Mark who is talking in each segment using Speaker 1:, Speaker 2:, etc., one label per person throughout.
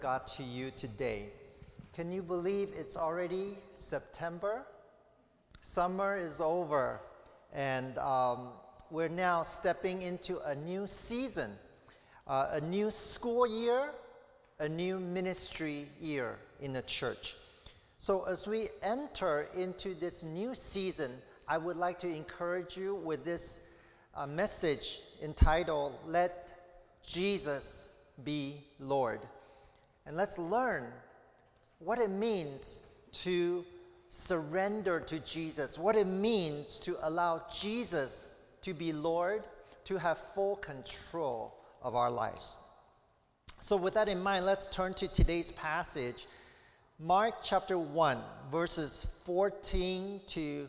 Speaker 1: God to you today. Can you believe it's already September? Summer is over, and we're now stepping into a new season, a new school year, a new ministry year in the church. So as we enter into this new season, I would like to encourage you with this message entitled, Let Jesus Be Lord. And let's learn what it means to surrender to Jesus, what it means to allow Jesus to be Lord, to have full control of our lives. So with that in mind, let's turn to today's passage, Mark chapter 1, verses 14 to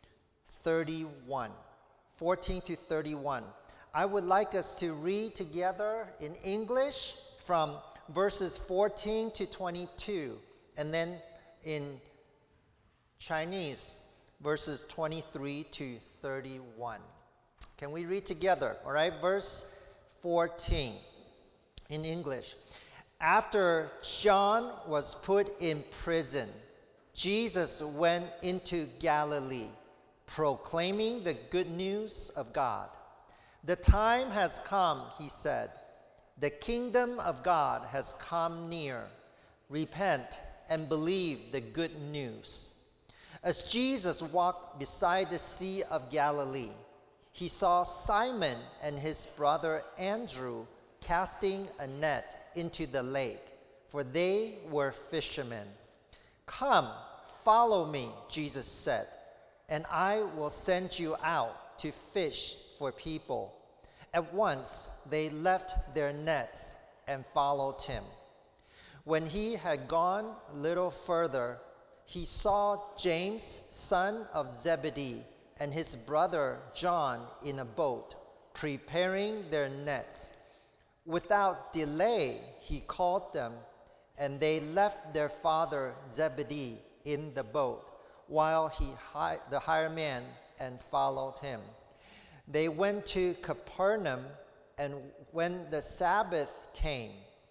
Speaker 1: 31. 14 to 31. I would like us to read together in English from verses 14 to 22, and then in Chinese, verses 23 to 31. Can we read together? All right, verse 14 in English. After John was put in prison, Jesus went into Galilee, proclaiming the good news of God. The time has come, he said. The kingdom of God has come near. Repent and believe the good news. As Jesus walked beside the Sea of Galilee, he saw Simon and his brother Andrew casting a net into the lake, for they were fishermen. Come, follow me, Jesus said, and I will send you out to fish for people. At once they left their nets and followed him. When he had gone a little further, he saw James, son of Zebedee, and his brother John in a boat, preparing their nets. Without delay, he called them, and they left their father Zebedee in the boat, while the hired man and followed him. They went to Capernaum, and when the Sabbath came,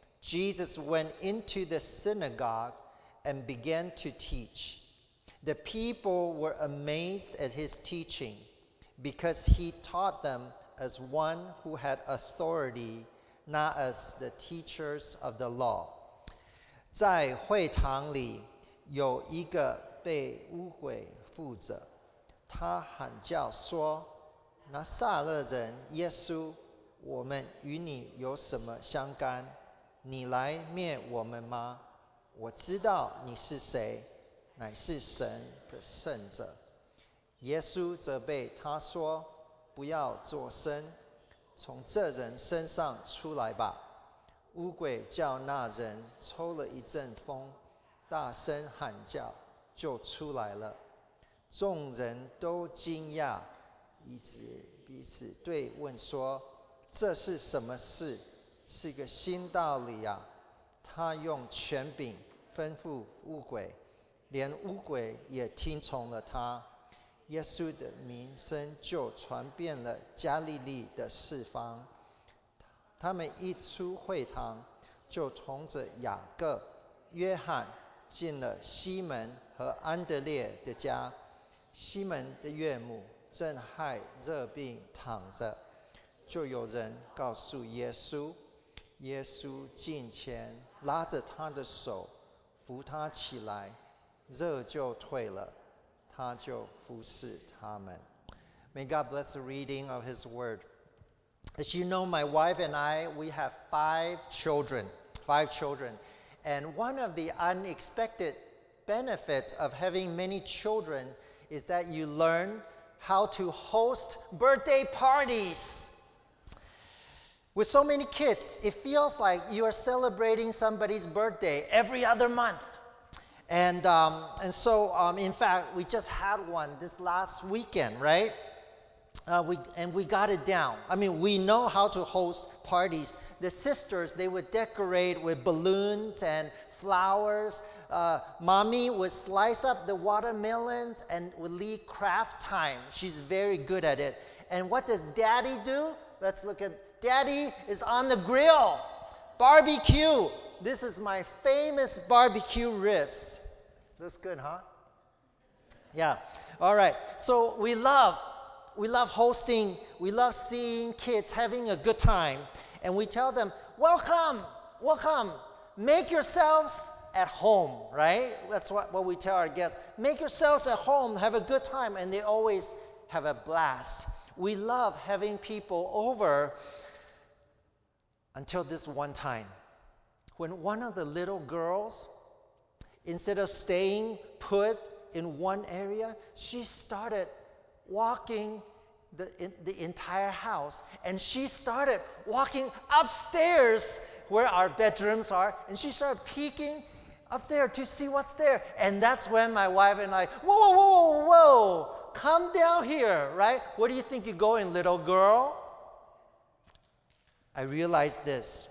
Speaker 1: Jesus went into the synagogue and began to teach. The people were amazed at his teaching, because he taught them as one who had authority, not as the teachers of the law. 在会堂里有一个被污鬼附着，他喊叫说：拿撒勒人耶稣，我们与你有什么相干？你来灭我们吗？我知道你是谁，乃是神的圣者。耶稣责备他说：不要作声，从这人身上出来吧。污鬼叫那人抽了一阵风，大声喊叫，就出来了。众人都惊讶，以致彼此对问说：这是什么事？是个新道理啊！他用权柄吩咐污鬼，连污鬼也听从了他。耶稣的名声就传遍了加利利的四方。他们一出会堂，就同着雅各、约翰进了西门和安德烈的家。西门的岳母正害热病躺着，就有人告诉耶稣。耶稣近前拉着他的手，扶他起来，热就退了，他就服侍他们。May God bless the reading of His Word. As you know, my wife and I, we have 5 children. And one of the unexpected benefits of having many children is that you learn how to host birthday parties. With so many kids, it feels like you are celebrating somebody's birthday every other month. And so, in fact, we just had one this last weekend, right? We got it down. I mean, we know how to host parties. The sisters, they would decorate with balloons and flowers. Mommy would slice up the watermelons and would lead craft time. She's very good at it. And what does Daddy do? Let's look at Daddy is on the grill. Barbecue. This is my famous barbecue ribs. Looks good, huh? Yeah. All right. So we love hosting, we love seeing kids having a good time. And we tell them, welcome, welcome. Make yourselves at home, right? That's what we tell our guests. Make yourselves at home, have a good time. And they always have a blast. We love having people over until this one time when one of the little girls, instead of staying put in one area, she started walking the entire house, and she started walking upstairs where our bedrooms are, and she started peeking up there to see what's there. And that's when my wife and I, whoa, whoa, whoa, whoa, come down here, right? Where do you think you're going, little girl? I realized this.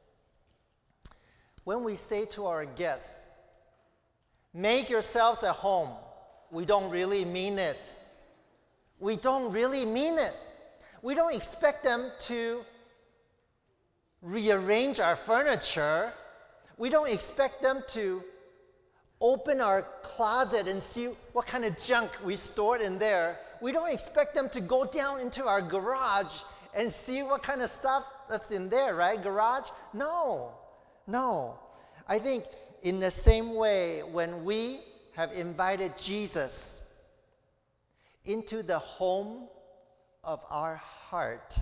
Speaker 1: When we say to our guests, make yourselves at home, we don't really mean it. We don't really mean it. We don't expect them to rearrange our furniture. We don't expect them to open our closet and see what kind of junk we stored in there. We don't expect them to go down into our garage and see what kind of stuff that's in there, right? Garage? No. I think in the same way, when we have invited Jesus into the home of our heart,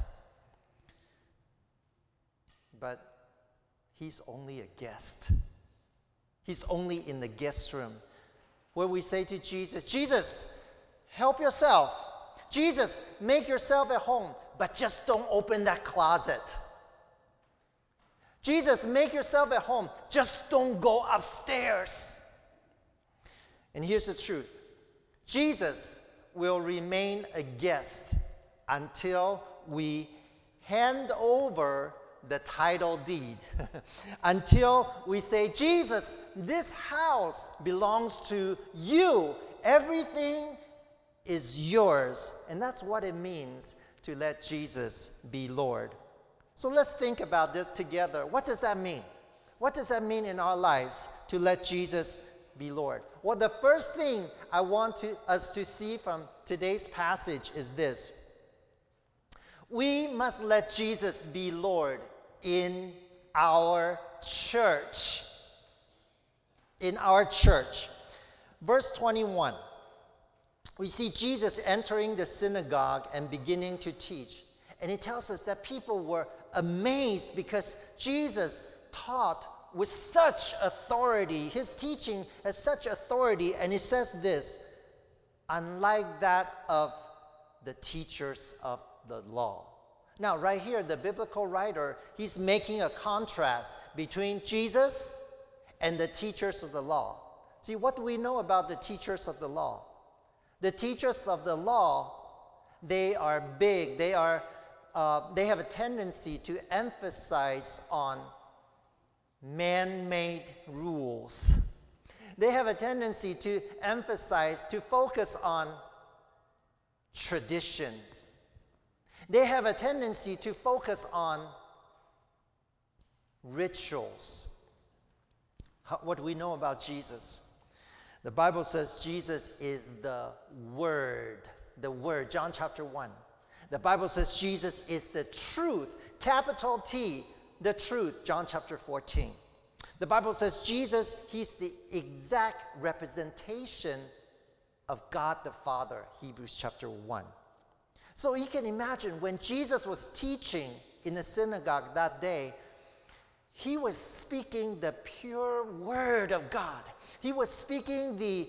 Speaker 1: but he's only a guest. He's only in the guest room, where we say to Jesus, Jesus, help yourself. Jesus, make yourself at home, but just don't open that closet. Jesus, make yourself at home, just don't go upstairs. And here's the truth. Jesus will remain a guest until we hand over the title deed. Until we say, Jesus, this house belongs to you. Everything is yours. And that's what it means to let Jesus be Lord. So let's think about this together. What does that mean? What does that mean in our lives to let Jesus be Lord? Well, the first thing I want us to see from today's passage is this. We must let Jesus be Lord in our church. In our church. Verse 21. We see Jesus entering the synagogue and beginning to teach. And it tells us that people were amazed because Jesus taught with such authority. His teaching has such authority. And it says this, unlike that of the teachers of the law. Now, right here, the biblical writer, he's making a contrast between Jesus and the teachers of the law. See, what do we know about the teachers of the law? The teachers of the law, they are big. They have a tendency to emphasize on man-made rules. They have a tendency to focus on traditions. They have a tendency to focus on rituals. What do we know about Jesus? The Bible says Jesus is the Word. The Word, John chapter 1. The Bible says Jesus is the truth, capital T, the truth, John chapter 14. The Bible says Jesus, he's the exact representation of God the Father, Hebrews chapter 1. So you can imagine when Jesus was teaching in the synagogue that day, he was speaking the pure word of God. He was speaking the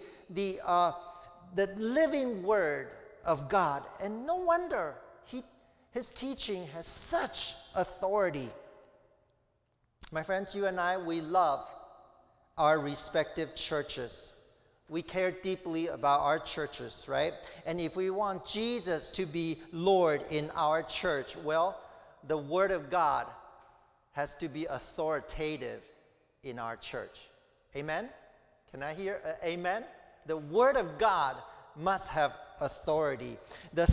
Speaker 1: living word of God. And no wonder his teaching has such authority. My friends, you and I, we love our respective churches. We care deeply about our churches, right? And if we want Jesus to be Lord in our church, well, the Word of God has to be authoritative in our church. Amen? Can I hear amen? The Word of God must have authority. The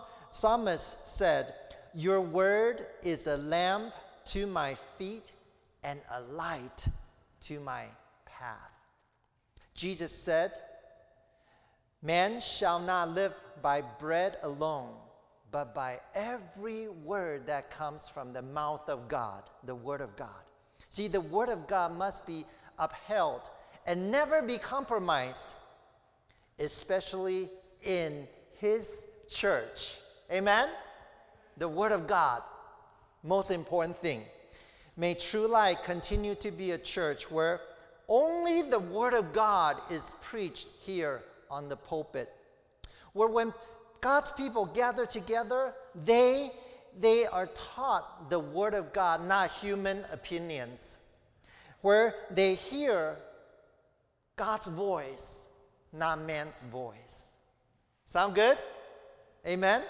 Speaker 1: psalmist said, your word is a lamp to my feet and a light to my path. Jesus said, man shall not live by bread alone, but by every word that comes from the mouth of God, the Word of God. See, the Word of God must be upheld and never be compromised, especially in His church. Amen? The Word of God, most important thing. May True Light continue to be a church where only the Word of God is preached here on the pulpit. Where when God's people gather together, they are taught the Word of God, not human opinions. Where they hear God's voice, not man's voice. Sound good? Amen?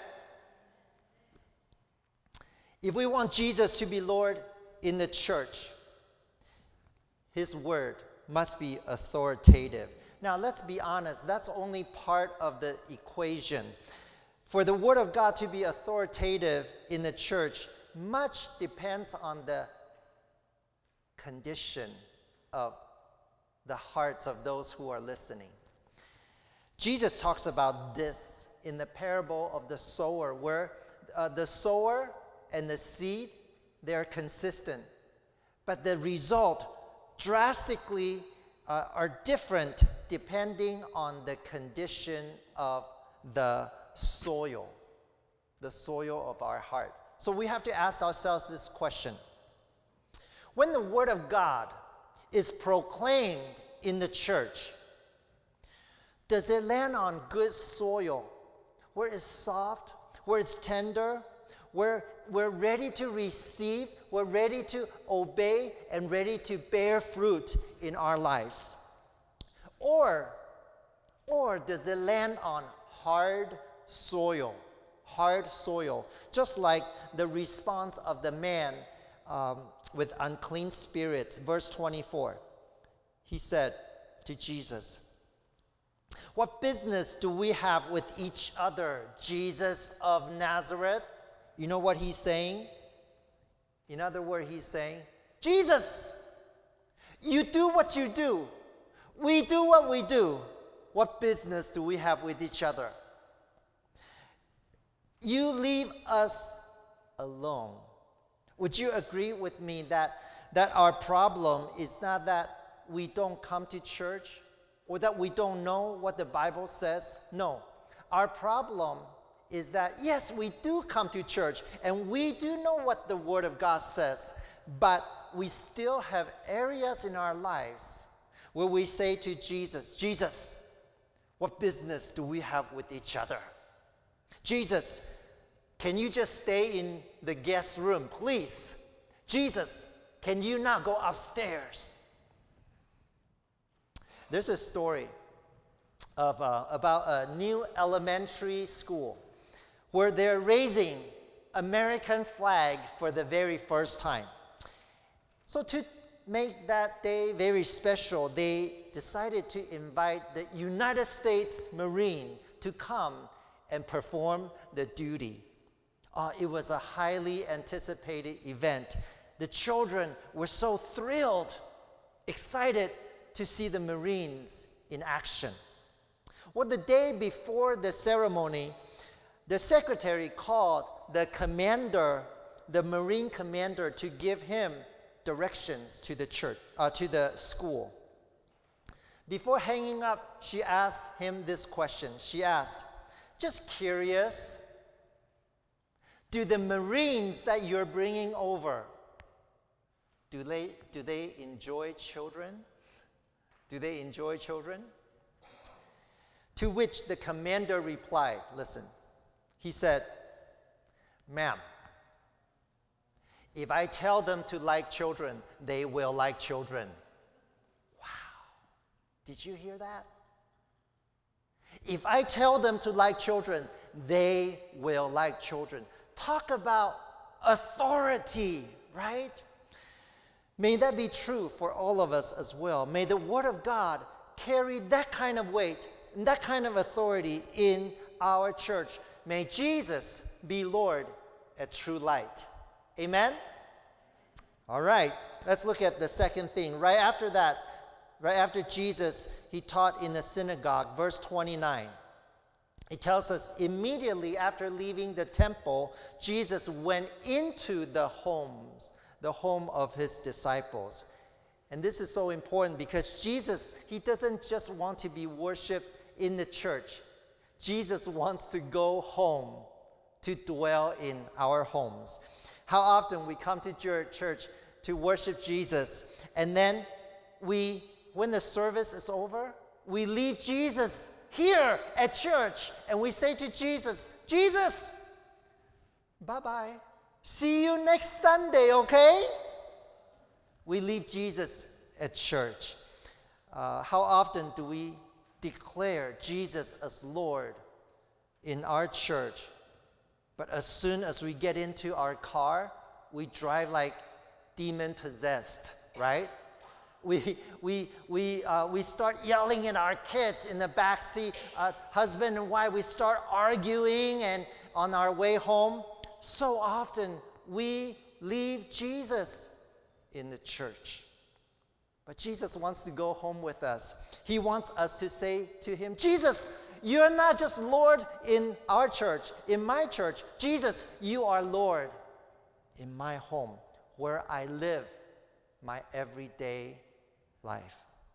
Speaker 1: If we want Jesus to be Lord in the church, His word must be authoritative. Now, let's be honest, that's only part of the equation. For the Word of God to be authoritative in the church, much depends on the condition of the hearts of those who are listening. Jesus talks about this in the parable of the sower, where the sower and the seed, they're consistent. But the result drastically are different depending on the condition of the soil of our heart. So we have to ask ourselves this question. When the Word of God is proclaimed in the church, does it land on good soil, where it's soft, where it's tender, where we're ready to receive, we're ready to obey, and ready to bear fruit in our lives? Or does it land on hard soil, just like the response of the man with unclean spirits? Verse 24, he said to Jesus, what business do we have with each other, Jesus of Nazareth? You know what he's saying? In other words, he's saying, Jesus, you do what you do. We do what we do. What business do we have with each other? You leave us alone. Would you agree with me that our problem is not that we don't come to church or that we don't know what the Bible says? No. Our problem is that, yes, we do come to church and we do know what the Word of God says, but we still have areas in our lives where we say to Jesus, Jesus, what business do we have with each other? Jesus, can you just stay in the guest room, please? Jesus, can you not go upstairs? There's a story about a new elementary school where they're raising American flag for the very first time. So to make that day very special, they decided to invite the United States Marine to come and perform the duty. It was a highly anticipated event. The children were so thrilled, excited to see the Marines in action. Well, the day before the ceremony, the secretary called the commander, the Marine commander, to give him directions to the church, to the school. Before hanging up, she asked him this question. She asked, just curious, do the Marines that you're bringing over, do they enjoy children? Do they enjoy children? To which the commander replied, listen, he said, ma'am, if I tell them to like children, they will like children. Wow. Did you hear that? If I tell them to like children, they will like children. Talk about authority, right? May that be true for all of us as well. May the Word of God carry that kind of weight and that kind of authority in our church. May Jesus be Lord at True Light. Amen? All right, let's look at the second thing. Right after that, right after Jesus, he taught in the synagogue, verse 29. It tells us immediately after leaving the temple, Jesus went into the home of his disciples. And this is so important because Jesus, he doesn't just want to be worshiped in the church. Jesus wants to go home to dwell in our homes. How often we come to church to worship Jesus, and then when the service is over, we leave Jesus here at church, and we say to Jesus, Jesus, bye-bye. See you next Sunday, okay? We leave Jesus at church. How often do we declare Jesus as Lord in our church? But as soon as we get into our car, we drive like demon-possessed, right? We start yelling at our kids in the back seat. Husband and wife, we start arguing, and on our way home, so often we leave Jesus in the church. But Jesus wants to go home with us. He wants us to say to him, Jesus, you're not just Lord in our church, in my church. Jesus, you are Lord in my home, where I live my everyday life.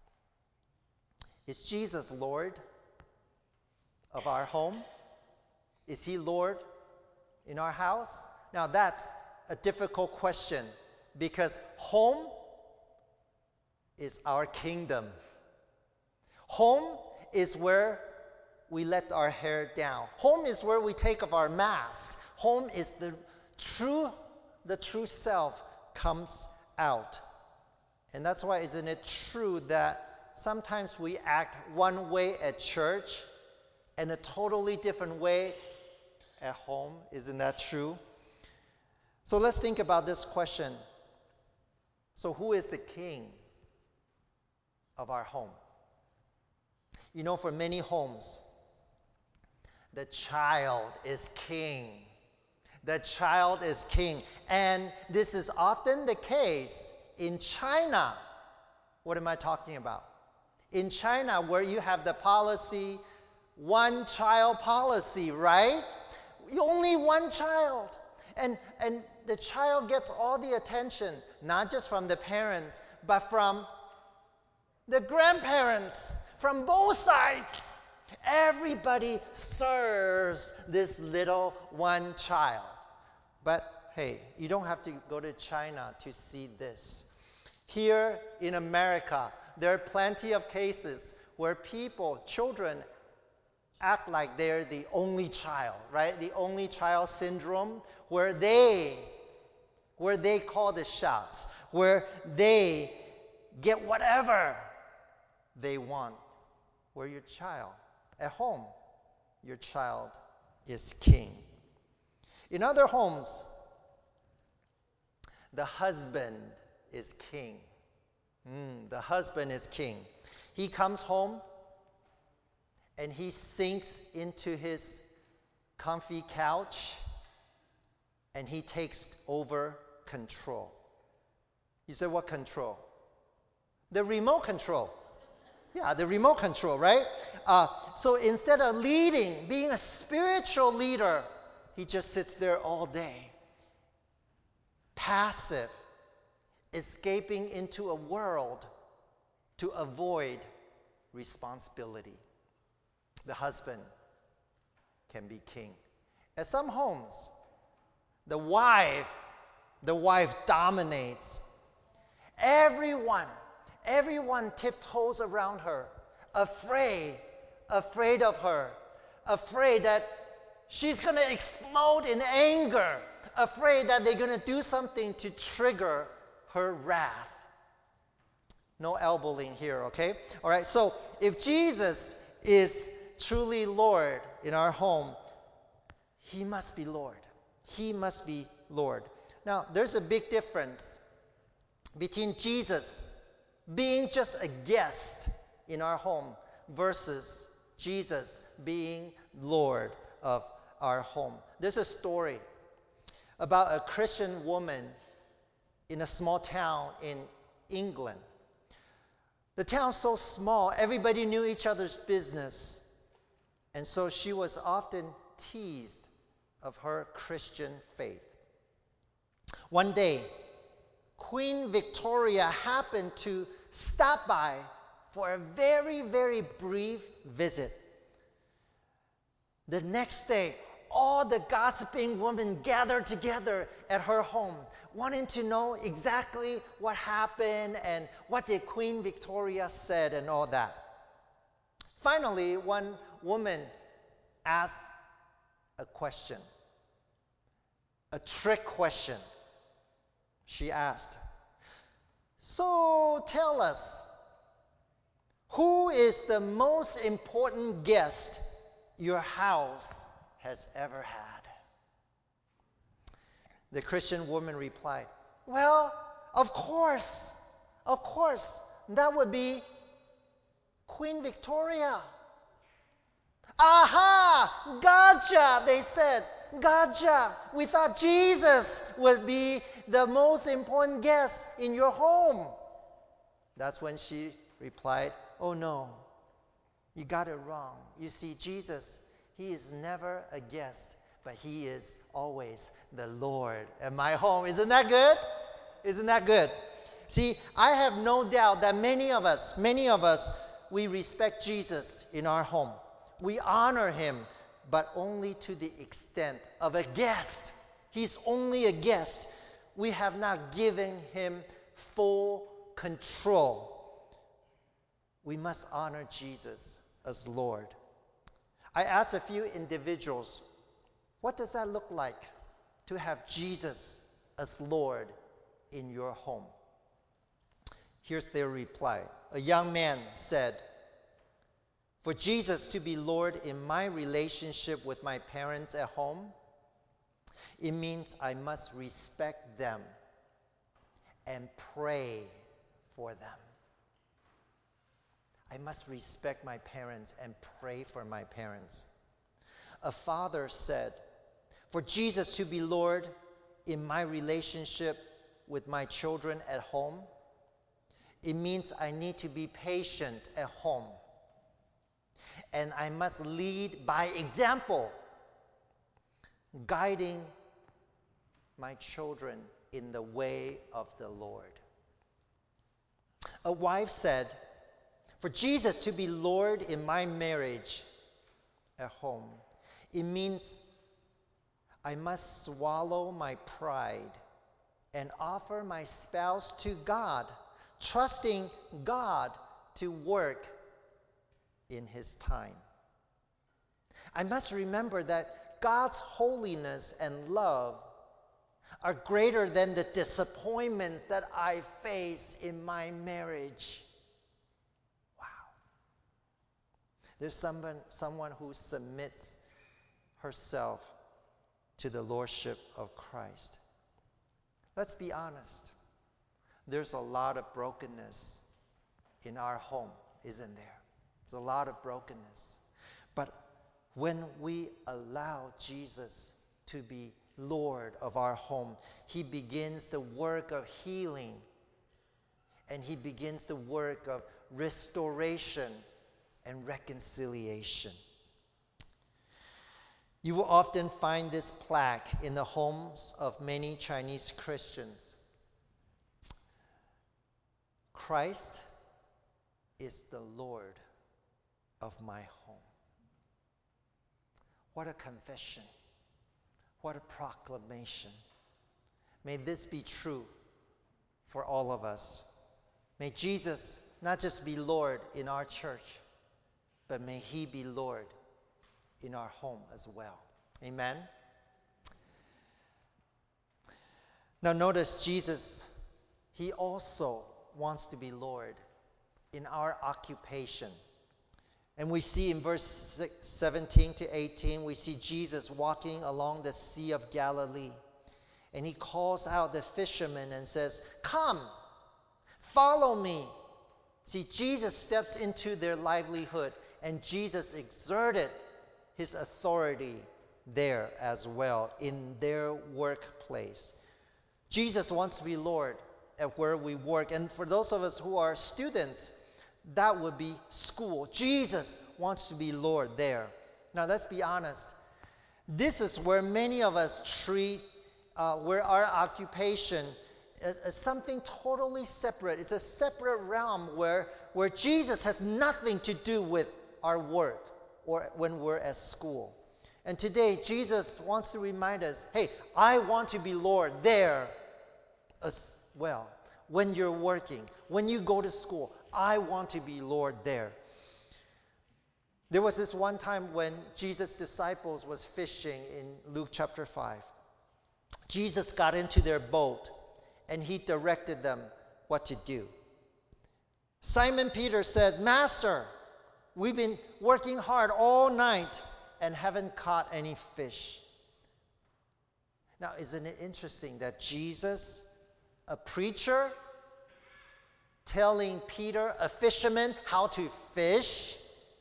Speaker 1: Is Jesus Lord of our home? Is he Lord in our house? Now that's a difficult question, because home is our kingdom. Home is where we let our hair down. Home is where we take off our masks. Home is the true self comes out. And that's why, isn't it true that sometimes we act one way at church and a totally different way at home? Isn't that true? So let's think about this question. So who is the king of our home? You know, for many homes, the child is king. The child is king. And this is often the case in China. What am I talking about? In China, where you have the policy, one child policy, right? Only one child. And the child gets all the attention, not just from the parents, but from the grandparents, from both sides. Everybody serves this little one child. But hey, you don't have to go to China to see this. Here in America, there are plenty of cases where children act like they're the only child, right? The only child syndrome, where they call the shots, where they get whatever they want. Where your child, at home, your child is king. In other homes, the husband is king. The husband is king. He comes home and he sinks into his comfy couch and he takes over control. You say, what control? The remote control. Yeah, the remote control, right? So instead of leading, being a spiritual leader, he just sits there all day, passive, escaping into a world to avoid responsibility. The husband can be king. At some homes, the wife dominates. Everyone tiptoes around her, afraid of her, afraid that she's going to explode in anger, afraid that they're going to do something to trigger her wrath. No elbowing here, okay? All right, so if Jesus is truly Lord in our home, he must be Lord. He must be Lord. Now, there's a big difference between Jesus being just a guest in our home versus Jesus being Lord of our home. There's a story about a Christian woman in a small town in England. The town's so small, everybody knew each other's business, and so she was often teased of her Christian faith. One day, Queen Victoria happened to stop by for a very, very brief visit. The next day, all the gossiping women gathered together at her home, wanting to know exactly what happened and what did Queen Victoria said and all that. Finally, one woman asked a question, a trick question. She asked, "So tell us, who is the most important guest your house has ever had?" The Christian woman replied, "Well, of course, that would be Queen Victoria." "Aha, gotcha," they said. "Gotcha. We thought Jesus would be the most important guest in your home." That's when she replied, "Oh no, you got it wrong. You see, Jesus, he is never a guest, but he is always the Lord at my home." Isn't that good? Isn't that good? See, I have no doubt that many of us, we respect Jesus in our home. We honor him, but only to the extent of a guest. He's only a guest. We have not given him full control. We must honor Jesus as Lord. I asked a few individuals, what does that look like to have Jesus as Lord in your home? Here's their reply. A young man said, "For Jesus to be Lord in my relationship with my parents at home, it means I must respect them and pray for them." I must respect my parents and pray for my parents. A father said, "For Jesus to be Lord in my relationship with my children at home, it means I need to be patient at home. And I must lead by example, guiding my children in the way of the Lord." A wife said, "For Jesus to be Lord in my marriage at home, it means I must swallow my pride and offer my spouse to God, trusting God to work in his time. I must remember that God's holiness and love are greater than the disappointments that I face in my marriage." Wow. There's someone who submits herself to the lordship of Christ. Let's be honest. There's a lot of brokenness in our home, isn't there? There's a lot of brokenness. But when we allow Jesus to be Lord of our home, he begins the work of healing, and he begins the work of restoration and reconciliation. You will often find this plaque in the homes of many Chinese Christians. "Christ is the Lord of my home." What a confession. What a proclamation. May this be true for all of us. May Jesus not just be Lord in our church, but may he be Lord in our home as well. Amen? Now notice Jesus, he also wants to be Lord in our occupation. And we see in verse 17 to 18, we see Jesus walking along the Sea of Galilee. And he calls out the fishermen and says, "Come, follow me." See, Jesus steps into their livelihood, and Jesus exerted his authority there as well in their workplace. Jesus wants to be Lord at where we work. And for those of us who are students, that would be school. Jesus wants to be Lord there. Now, let's be honest. This is where many of us treat where our occupation is something totally separate. It's a separate realm where Jesus has nothing to do with our work or when we're at school. And today, Jesus wants to remind us, hey, I want to be Lord there as well. When you're working, when you go to school, I want to be Lord there. There was this one time when Jesus' disciples was fishing in Luke chapter 5. Jesus got into their boat and he directed them what to do. Simon Peter said, Master, we've been working hard all night and haven't caught any fish. Now, isn't it interesting that Jesus, a preacher, telling Peter, a fisherman, how to fish?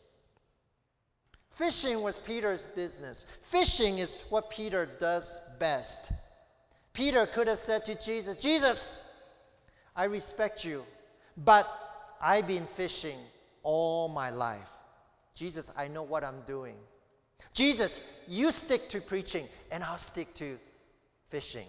Speaker 1: Fishing was Peter's business. Fishing is what Peter does best. Peter could have said to Jesus, Jesus, I respect you, but I've been fishing all my life. Jesus, I know what I'm doing. Jesus, you stick to preaching and I'll stick to fishing.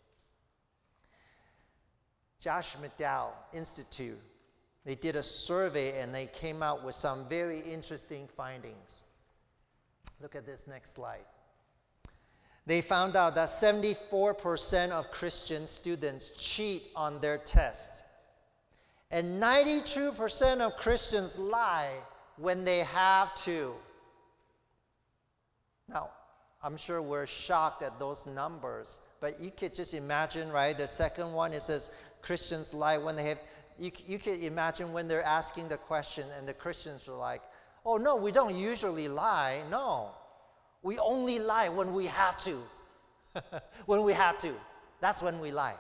Speaker 1: Josh McDowell Institute, they did a survey and they came out with some very interesting findings. Look at this next slide. They found out that 74% of Christian students cheat on their tests. And 92% of Christians lie when they have to. Now, I'm sure we're shocked at those numbers, but you could just imagine, right? The second one, it says Christians lie when they have, you could imagine when they're asking the question and the Christians are like, oh no, we don't usually lie. No, we only lie when we have to. When we have to. That's when we lie.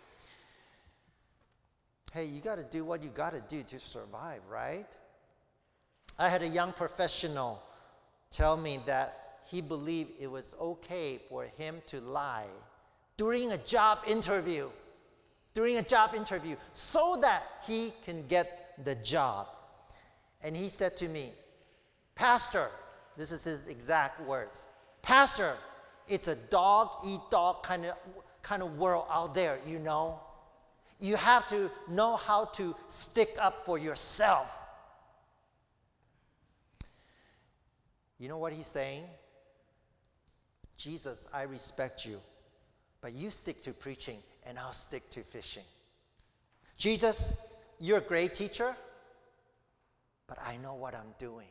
Speaker 1: Hey, you got to do what you got to do to survive, right? I had a young professional tell me that he believed it was okay for him to lie during a job interview. So that he can get the job. And he said to me, Pastor, this is his exact words, Pastor, it's a dog-eat-dog kind of world out there, you know. You have to know how to stick up for yourself. You know what he's saying? Jesus, I respect you, but you stick to preaching and I'll stick to fishing. Jesus, you're a great teacher, but I know what I'm doing.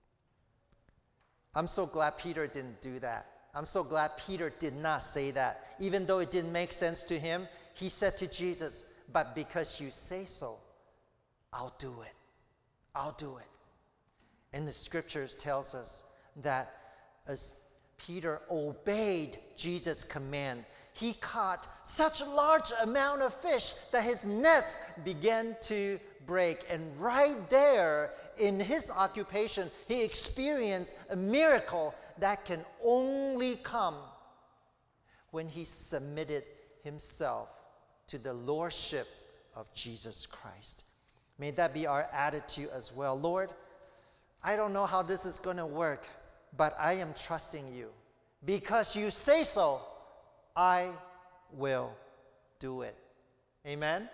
Speaker 1: I'm so glad Peter didn't do that. I'm so glad Peter did not say that. Even though it didn't make sense to him, he said to Jesus, but because you say so, I'll do it. I'll do it. And the scriptures tells us that as Peter obeyed Jesus' command, he caught such a large amount of fish that his nets began to break. And right there in his occupation, he experienced a miracle that can only come when he submitted himself to the lordship of Jesus Christ. May that be our attitude as well. Lord, I don't know how this is going to work, but I am trusting you. Because you say so, I will do it. Amen?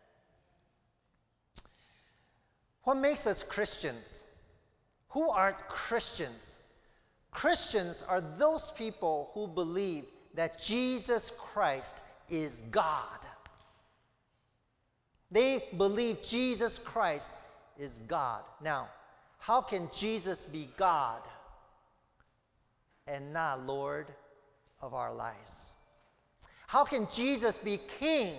Speaker 1: What makes us Christians? Who are Christians? Christians are those people who believe that Jesus Christ is God. They believe Jesus Christ is God. Now, how can Jesus be God and not Lord of our lives? How can Jesus be King,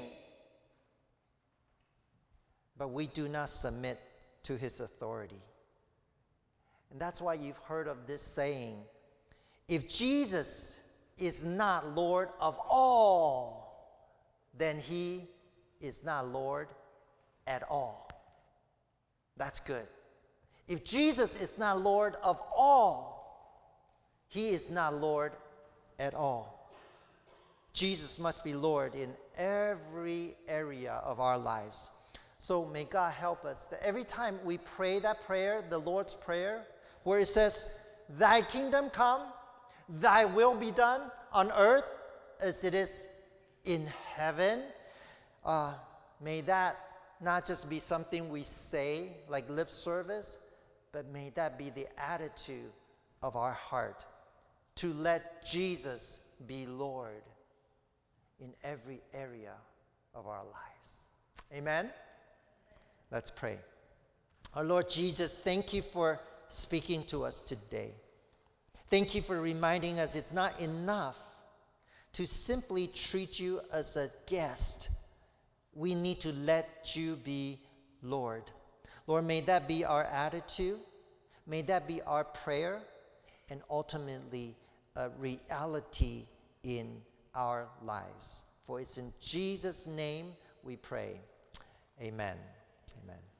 Speaker 1: but we do not submit to his authority? And that's why you've heard of this saying, if Jesus is not Lord of all, then he is not Lord at all. That's good. If Jesus is not Lord of all, he is not Lord at all. Jesus must be Lord in every area of our lives. So may God help us that every time we pray that prayer, the Lord's Prayer, where it says, Thy kingdom come, Thy will be done on earth as it is in heaven. May that not just be something we say like lip service, but may that be the attitude of our heart to let Jesus be Lord in every area of our lives. Amen? Let's pray. Our Lord Jesus, thank you for speaking to us today. Thank you for reminding us it's not enough to simply treat you as a guest. We need to let you be Lord. Lord, may that be our attitude. May that be our prayer, and ultimately a reality in our lives. For it's in Jesus' name we pray. Amen. Amen.